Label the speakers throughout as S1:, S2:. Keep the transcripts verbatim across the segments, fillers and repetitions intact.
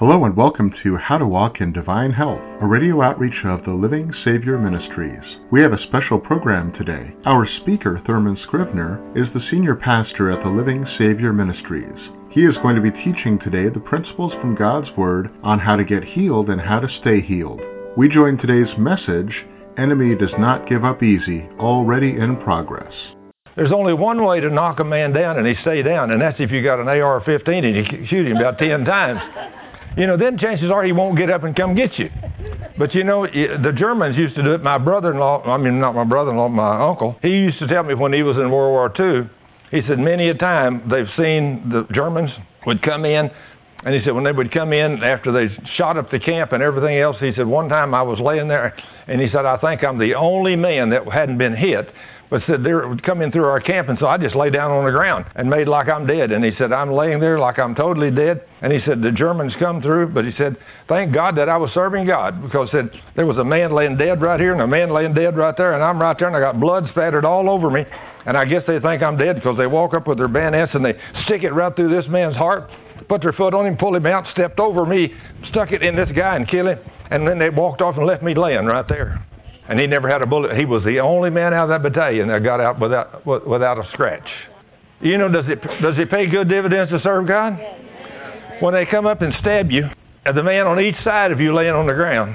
S1: Hello and welcome to How to Walk in Divine Health, a radio outreach of the Living Savior Ministries. We have a special program today. Our speaker, Thurman Scrivener, is the senior pastor at the Living Savior Ministries. He is going to be teaching today the principles from God's Word on how to get healed and how to stay healed. We join today's message, Enemy Does Not Give Up Easy, already in progress.
S2: There's only one way to knock a man down and he stay down, and that's if you got an A R fifteen and you shoot him about ten times. You know, then chances are he won't get up and come get you. But you know, the Germans used to do it. My brother-in-law, I mean, not my brother-in-law, my uncle, he used to tell me when he was in World War Two, he said many a time they've seen the Germans would come in, and he said when they would come in after they shot up the camp and everything else, he said one time I was laying there, and he said, I think I'm the only man that hadn't been hit, but said they would come in through our camp, and so I just lay down on the ground and made like I'm dead. And he said, I'm laying there like I'm totally dead. And he said, the Germans come through, but he said, thank God that I was serving God, because he said, there was a man laying dead right here and a man laying dead right there, and I'm right there, and I got blood spattered all over me. And I guess they think I'm dead because they walk up with their bayonets and they stick it right through this man's heart, put their foot on him, pull him out, stepped over me, stuck it in this guy and killed him. And then they walked off and left me laying right there. And he never had a bullet. He was the only man out of that battalion that got out without without a scratch. You know, does it does it pay good dividends to serve God? When they come up and stab you, and the man on each side of you laying on the ground,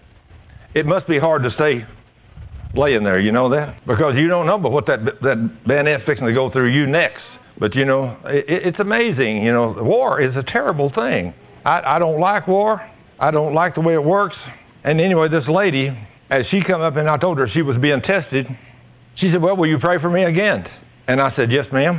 S2: it must be hard to stay laying there. You know that? Because you don't know but what that that bayonet's fixing to go through you next. But you know, it, it's amazing. You know, war is a terrible thing. I, I don't like war. I don't like the way it works. And anyway, this lady, as she come up and I told her she was being tested, she said, well, will you pray for me again? And I said, yes, ma'am.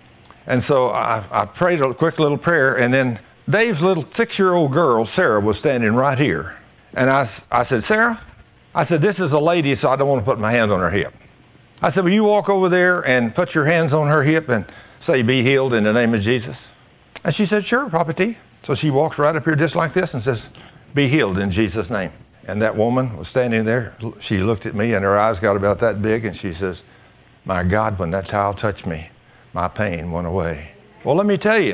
S2: And so I, I prayed a quick little prayer, and then Dave's little six-year-old girl, Sarah, was standing right here. And I, I said, Sarah, I said, this is a lady, so I don't want to put my hands on her hip. I said, will you walk over there and put your hands on her hip and say, be healed in the name of Jesus? And she said, sure, Papa T. So she walks right up here just like this and says, be healed in Jesus' name. And that woman was standing there. She looked at me, and her eyes got about that big, and she says, my God, when that child touched me, my pain went away. Well, let me tell you,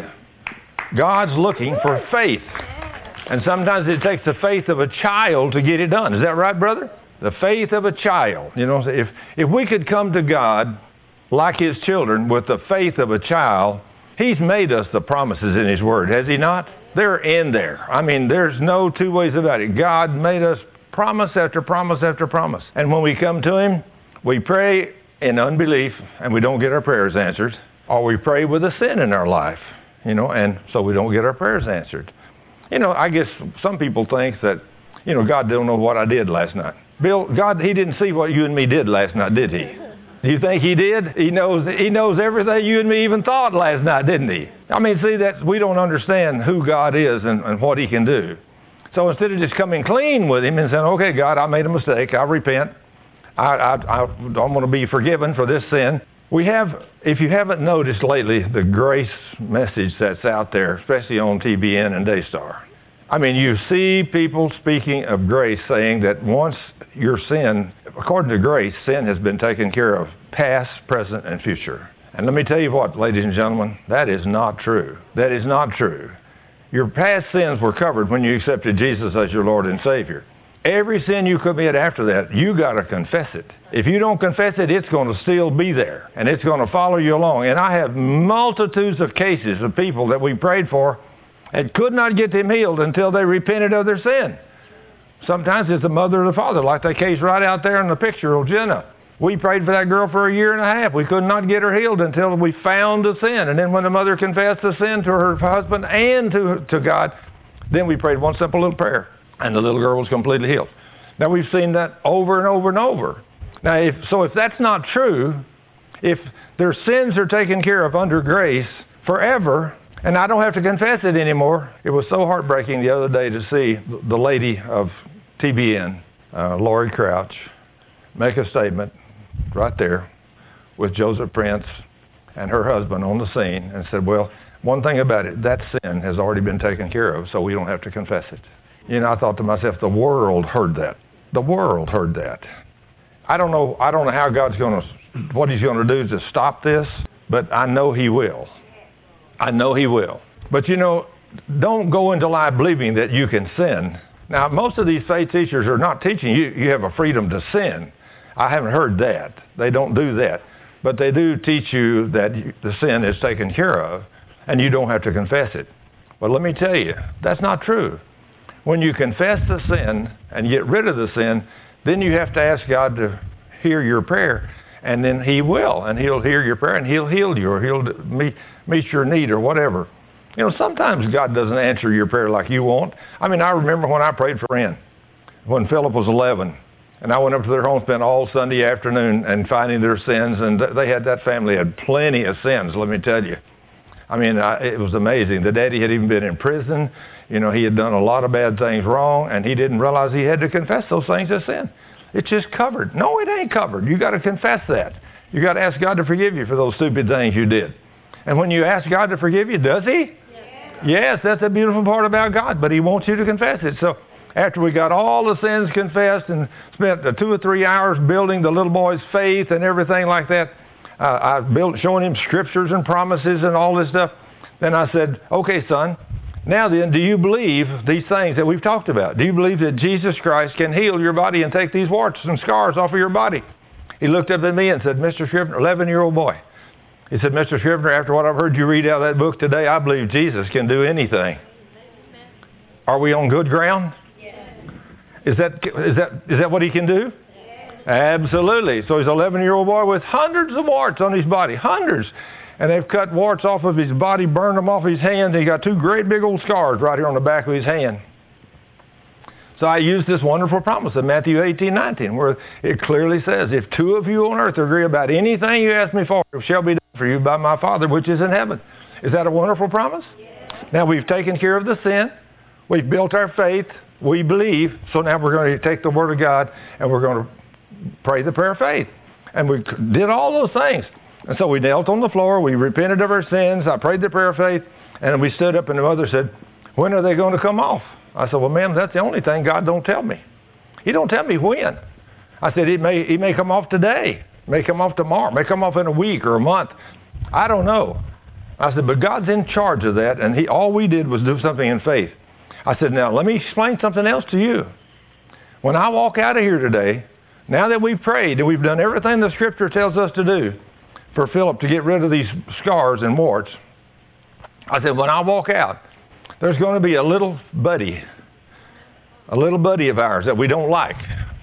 S2: God's looking for faith. And sometimes it takes the faith of a child to get it done. Is that right, brother? The faith of a child. You know, if, if we could come to God like His children with the faith of a child, He's made us the promises in His Word, has He not? They're in there. I mean, there's no two ways about it. God made us promise after promise after promise. And when we come to Him, we pray in unbelief and we don't get our prayers answered. Or we pray with a sin in our life, you know, and so we don't get our prayers answered. You know, I guess some people think that, you know, God don't know what I did last night. Bill, God, He didn't see what you and me did last night, did He? Do you think He did? He knows He knows everything you and me even thought last night, didn't He? I mean, see, that we don't understand who God is and, and what He can do. So instead of just coming clean with Him and saying, okay, God, I made a mistake, I repent, I, I, I, I'm going to be forgiven for this sin. We have, if you haven't noticed lately, the grace message that's out there, especially on T B N and Daystar. I mean, you see people speaking of grace, saying that once your sin, according to grace, sin has been taken care of, past, present, and future. And let me tell you what, ladies and gentlemen, that is not true. That is not true. Your past sins were covered when you accepted Jesus as your Lord and Savior. Every sin you commit after that, you got to confess it. If you don't confess it, it's going to still be there, and it's going to follow you along. And I have multitudes of cases of people that we prayed for and could not get them healed until they repented of their sin. Sometimes it's the mother or the father, like that case right out there in the picture of Jenna. We prayed for that girl for a year and a half. We could not get her healed until we found the sin. And then when the mother confessed the sin to her husband and to, to God, then we prayed one simple little prayer, and the little girl was completely healed. Now, we've seen that over and over and over. Now, if, so if that's not true, if their sins are taken care of under grace forever, and I don't have to confess it anymore. It was so heartbreaking the other day to see the lady of T B N, uh, Lori Crouch, make a statement right there with Joseph Prince and her husband on the scene and said, well, one thing about it, that sin has already been taken care of, so we don't have to confess it. You know, I thought to myself, the world heard that. The world heard that. I don't know, I don't know how God's going to, what He's going to do to stop this, but I know He will. I know He will. But you know, don't go into life believing that you can sin. Now, most of these faith teachers are not teaching you you have a freedom to sin. I haven't heard that. They don't do that. But they do teach you that the sin is taken care of, and you don't have to confess it. But let me tell you, that's not true. When you confess the sin and get rid of the sin, then you have to ask God to hear your prayer, and then He will, and He'll hear your prayer, and He'll heal you, or He'll meet, meet your need, or whatever. You know, sometimes God doesn't answer your prayer like you want. I mean, I remember when I prayed for Ann, when Philip was eleven, and I went up to their home, spent all Sunday afternoon and finding their sins, and they had, that family had plenty of sins, let me tell you. I mean, I, it was amazing. The daddy had even been in prison. You know, he had done a lot of bad things wrong, and he didn't realize he had to confess those things as sin. It's just covered. No, it ain't covered. You got to confess that. You got to ask God to forgive you for those stupid things you did. And when you ask God to forgive you, does He? Yes, yes, that's the beautiful part about God, but He wants you to confess it. So after we got all the sins confessed and spent uh, two or three hours building the little boy's faith and everything like that, uh, I built showing him scriptures and promises and all this stuff. Then I said, okay, son, now then, do you believe these things that we've talked about? Do you believe that Jesus Christ can heal your body and take these warts and scars off of your body? He looked up at me and said, Mister Scrivener, eleven-year-old boy. He said, Mister Scrivener, after what I've heard you read out of that book today, I believe Jesus can do anything. Are we on good ground? Is that, is that, is that what He can do? Absolutely. So he's an eleven-year-old boy with hundreds of warts on his body, hundreds. And they've cut warts off of his body, burned them off his hands. And he got two great big old scars right here on the back of his hand. So I used this wonderful promise of Matthew eighteen nineteen, where it clearly says, if two of you on earth agree about anything you ask me for, it shall be done for you by my Father which is in heaven. Is that a wonderful promise? Yes. Now we've taken care of the sin. We've built our faith. We believe. So now we're going to take the Word of God and we're going to pray the prayer of faith. And we did all those things. And so we knelt on the floor. We repented of our sins. I prayed the prayer of faith. And we stood up and the mother said, when are they going to come off? I said, well, ma'am, that's the only thing God don't tell me. He don't tell me when. I said, it may, he may come off today. May come off tomorrow. May come off in a week or a month. I don't know. I said, but God's in charge of that. And he, all we did was do something in faith. I said, now, let me explain something else to you. When I walk out of here today, now that we've prayed and we've done everything the Scripture tells us to do for Philip to get rid of these scars and warts, I said, when I walk out, there's going to be a little buddy, a little buddy of ours that we don't like.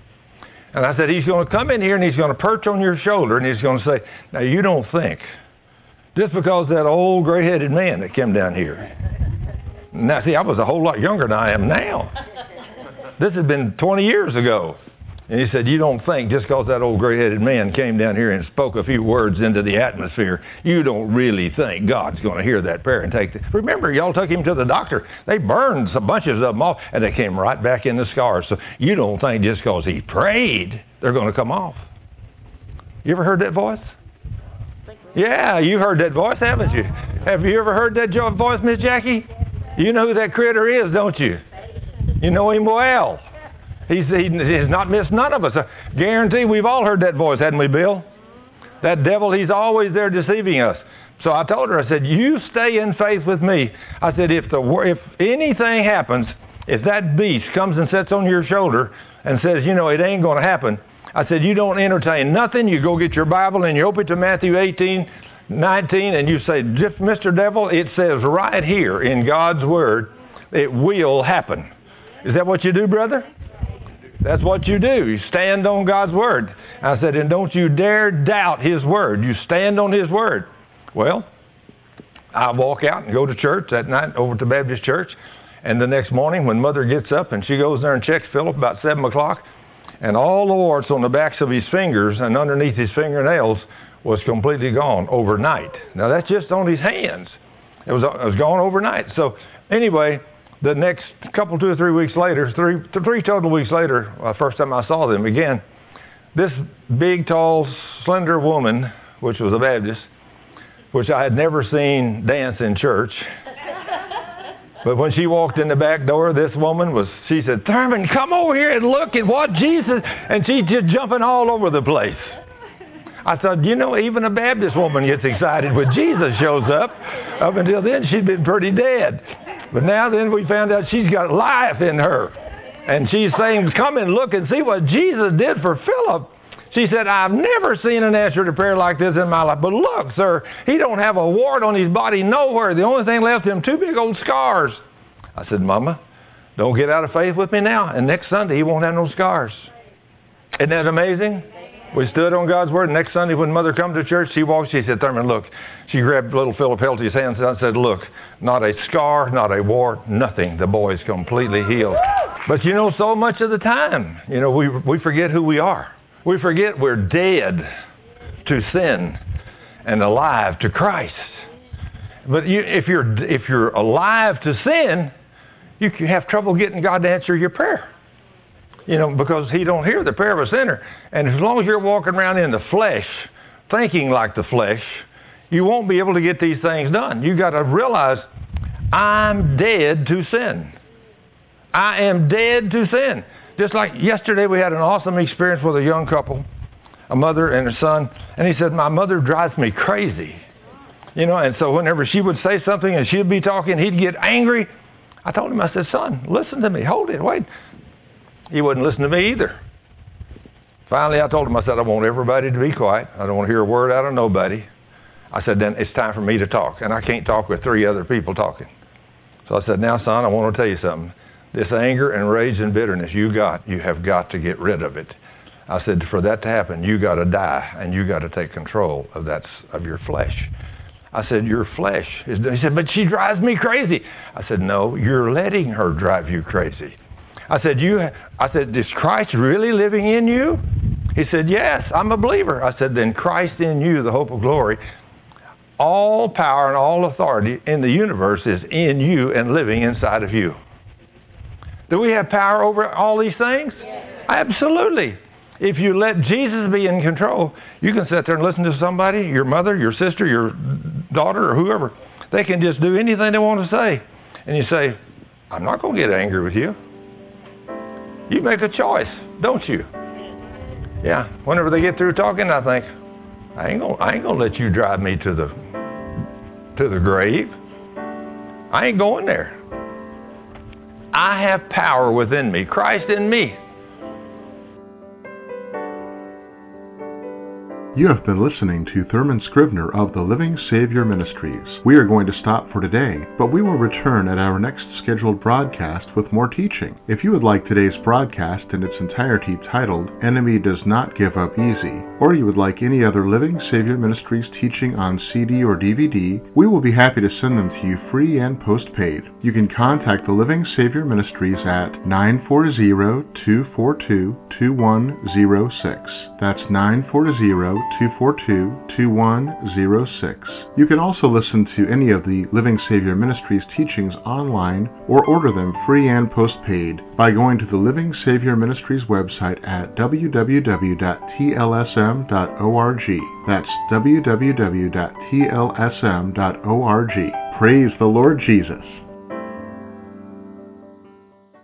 S2: And I said, he's going to come in here and he's going to perch on your shoulder and he's going to say, now you don't think, just because that old gray-headed man that came down here. Now, see, I was a whole lot younger than I am now. This had been twenty years ago. And he said, you don't think just because that old gray-headed man came down here and spoke a few words into the atmosphere, you don't really think God's going to hear that prayer and take it. Remember, y'all took him to the doctor. They burned some bunches of them off, and they came right back in the scars. So you don't think just because he prayed, they're going to come off. You ever heard that voice? Yeah, you've heard that voice, haven't you? Have you ever heard that voice, Miss Jackie? You know who that critter is, don't you? You know him well. He's, he has not missed none of us. I guarantee we've all heard that voice, hadn't we, Bill? That devil, he's always there deceiving us. So I told her, I said, you stay in faith with me. I said, if the if anything happens, if that beast comes and sits on your shoulder and says, you know, it ain't going to happen, I said, you don't entertain nothing. You go get your Bible and you open it to Matthew eighteen nineteen and you say, Mister Devil, it says right here in God's Word, it will happen. Is that what you do, brother? That's what you do. You stand on God's Word. I said, and don't you dare doubt His Word. You stand on His Word. Well, I walk out and go to church that night over to Baptist Church. And the next morning when Mother gets up and she goes there and checks Philip about seven o'clock, and all the warts on the backs of his fingers and underneath his fingernails was completely gone overnight. Now, that's just on his hands. It was, it was gone overnight. So anyway, the next couple, two or three weeks later, three, three total weeks later, uh, first time I saw them again, this big, tall, slender woman, which was a Baptist, which I had never seen dance in church. But when she walked in the back door, this woman was, she said, Thurman, come over here and look at what Jesus, and she's just jumping all over the place. I thought, you know, even a Baptist woman gets excited when Jesus shows up. Up until then, she'd been pretty dead. But now then we found out she's got life in her. And she's saying, come and look and see what Jesus did for Philip. She said, I've never seen an answer to prayer like this in my life. But look, sir, he don't have a wart on his body nowhere. The only thing left him, two big old scars. I said, Mama, don't get out of faith with me now. And next Sunday, he won't have no scars. Isn't that amazing? We stood on God's Word. Next Sunday, when Mother come to church, she walked. She said, Thurman, look. She grabbed little Philip Helty's hands and said, look, not a scar, not a wart, nothing. The boy is completely healed. But you know, so much of the time, you know, we we forget who we are. We forget we're dead to sin and alive to Christ. But you, if you're if you're alive to sin, you can have trouble getting God to answer your prayer. You know, because he don't hear the prayer of a sinner. And as long as you're walking around in the flesh, thinking like the flesh, you won't be able to get these things done. You got to realize, I'm dead to sin. I am dead to sin. Just like yesterday we had an awesome experience with a young couple, a mother and a son, and he said, my mother drives me crazy. You know, and so whenever she would say something and she'd be talking, he'd get angry. I told him, I said, son, listen to me, hold it, wait. He wouldn't listen to me either. Finally, I told him, I said, I want everybody to be quiet. I don't want to hear a word out of nobody. I said, then it's time for me to talk. And I can't talk with three other people talking. So I said, now, son, I want to tell you something. This anger and rage and bitterness you got, you have got to get rid of it. I said, for that to happen, you got to die, and you got to take control of that, of your flesh. I said, your flesh is... He said, but she drives me crazy. I said, no, you're letting her drive you crazy. I said, you. I said, is Christ really living in you? He said, yes, I'm a believer. I said, then Christ in you, the hope of glory. All power and all authority in the universe is in you and living inside of you. Do we have power over all these things? Yes. Absolutely. If you let Jesus be in control, you can sit there and listen to somebody, your mother, your sister, your daughter, or whoever. They can just do anything they want to say. And you say, I'm not going to get angry with you. You make a choice, don't you? Yeah. Whenever they get through talking, I think, I ain't gonna, I ain't gonna let you drive me to the to the grave. I ain't going there. I have power within me, Christ in me.
S1: You have been listening to Thurman Scrivener of the Living Savior Ministries. We are going to stop for today, but we will return at our next scheduled broadcast with more teaching. If you would like today's broadcast in its entirety titled, Enemy Does Not Give Up Easy, or you would like any other Living Savior Ministries teaching on C D or D V D, we will be happy to send them to you free and postpaid. You can contact the Living Savior Ministries at nine four zero, two four two, two one zero six. That's nine four zero, two four two, two one zero six. You can also listen to any of the Living Savior Ministries teachings online or order them free and postpaid by going to the Living Savior Ministries website at w w w dot t l s m dot org. That's w w w dot t l s m dot org. Praise the Lord Jesus.